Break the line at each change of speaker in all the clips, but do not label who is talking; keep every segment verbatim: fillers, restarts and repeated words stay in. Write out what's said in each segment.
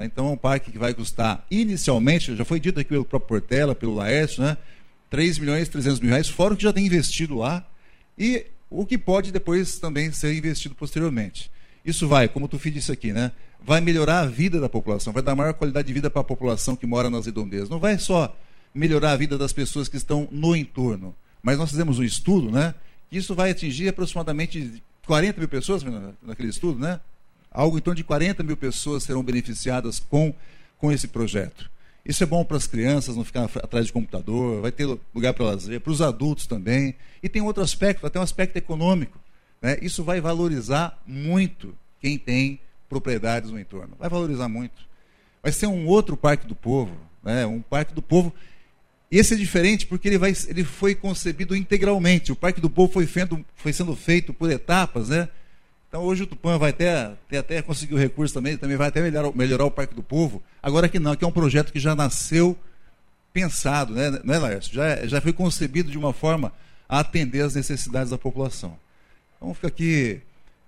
Então é um parque que vai custar, inicialmente, já foi dito aqui pelo próprio Portela, pelo Laércio, né? três milhões e trezentos mil reais, fora o que já tem investido lá, e o que pode depois também ser investido posteriormente. Isso vai, como tu disse aqui, né? Vai melhorar a vida da população, vai dar maior qualidade de vida para a população que mora nas redondezas. Não vai só melhorar a vida das pessoas que estão no entorno, mas nós fizemos um estudo, né? Que isso vai atingir aproximadamente quarenta mil pessoas naquele estudo, né? Algo em torno de quarenta mil pessoas serão beneficiadas com, com esse projeto. Isso é bom para as crianças não ficar atrás de computador, vai ter lugar para lazer, para os adultos também. E tem outro aspecto, até um aspecto econômico, né? Isso vai valorizar muito quem tem propriedades no entorno. Vai valorizar muito. Vai ser um outro Parque do Povo, né? Um Parque do Povo. Esse é diferente porque ele, vai, ele foi concebido integralmente. O Parque do Povo foi, feito, foi sendo feito por etapas, né? Então hoje o Tupã vai até, até, até conseguir o recurso também, também vai até melhorar, melhorar o Parque do Povo. Agora que não, que é um projeto que já nasceu pensado, né, não é, Laércio? Já, já foi concebido de uma forma a atender às necessidades da população. Então fica aqui,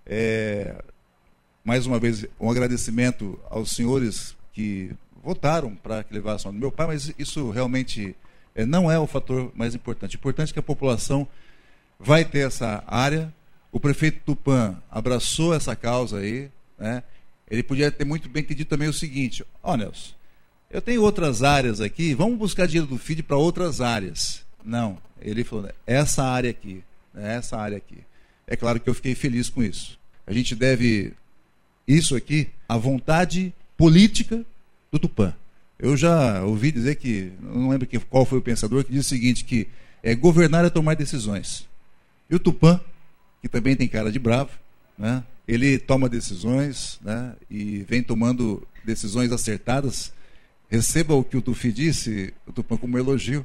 é, mais uma vez, um agradecimento aos senhores que votaram para que levassem o nome do meu pai, mas isso realmente é, não é o fator mais importante. O importante é que a população vai ter essa área. O prefeito Tupã abraçou essa causa aí, né? Ele podia ter muito bem entendido também o seguinte: ó, oh, Nelson, eu tenho outras áreas aqui, vamos buscar dinheiro do F I D para outras áreas. Não, ele falou, essa área aqui, essa área aqui. É claro que eu fiquei feliz com isso. A gente deve isso aqui à vontade política do Tupã. Eu já ouvi dizer que, não lembro qual foi o pensador, que disse o seguinte, que é, governar é tomar decisões. E o Tupã, que também tem cara de bravo, né? Ele toma decisões, né? E vem tomando decisões acertadas. Receba o que o Tufi disse, o Tupã, como um elogio.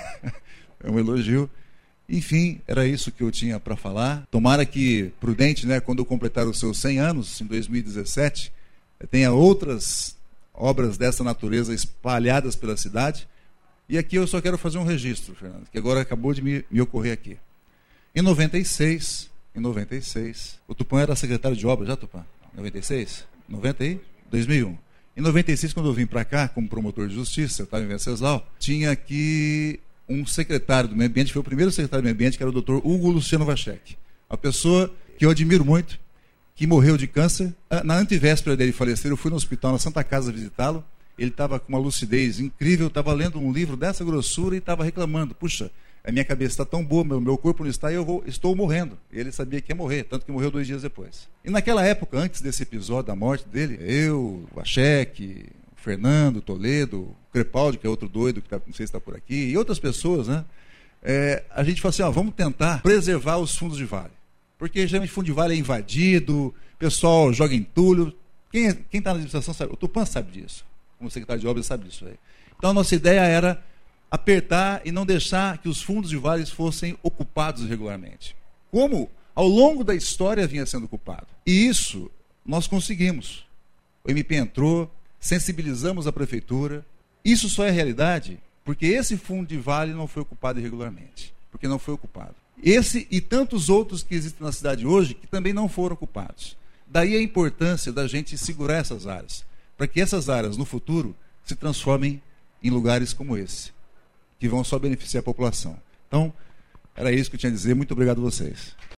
É um elogio. Enfim, era isso que eu tinha para falar. Tomara que Prudente, né, quando completar os seus cem anos, em dois mil e dezessete, tenha outras obras dessa natureza espalhadas pela cidade. E aqui eu só quero fazer um registro, Fernando, que agora acabou de me, me ocorrer aqui. Em noventa e seis, em noventa e seis, o Tupã era secretário de obras, já, Tupã? noventa e seis? noventa e dois mil e um. Em noventa e seis, quando eu vim para cá, como promotor de justiça, eu estava em Venceslau, tinha aqui um secretário do meio ambiente, foi o primeiro secretário do meio ambiente, que era o doutor Hugo Luciano Vachek. Uma pessoa que eu admiro muito, que morreu de câncer. Na antivéspera dele falecer, eu fui no hospital, na Santa Casa, visitá-lo. Ele estava com uma lucidez incrível, estava lendo um livro dessa grossura e estava reclamando. Puxa, a minha cabeça está tão boa, meu, meu corpo não está, e eu vou, estou morrendo. E ele sabia que ia morrer, tanto que morreu dois dias depois. E naquela época, antes desse episódio da morte dele, eu, o Vachek, o Fernando, o Toledo, o Crepaldi, que é outro doido, que tá, não sei se está por aqui, e outras pessoas, né? É, a gente falou assim, ó, vamos tentar preservar os fundos de vale. Porque geralmente fundo de vale é invadido, o pessoal joga entulho. Quem está na administração sabe, o Tupã sabe disso. Como secretário de obras sabe disso aí. Então a nossa ideia era apertar e não deixar que os fundos de vales fossem ocupados irregularmente. Como ao longo da história vinha sendo ocupado. E isso nós conseguimos. O M P entrou, sensibilizamos a prefeitura. Isso só é realidade porque esse fundo de vale não foi ocupado irregularmente. Porque não foi ocupado. Esse e tantos outros que existem na cidade hoje que também não foram ocupados. Daí a importância da gente segurar essas áreas, para que essas áreas no futuro se transformem em lugares como esse, que vão só beneficiar a população. Então, era isso que eu tinha a dizer. Muito obrigado a vocês.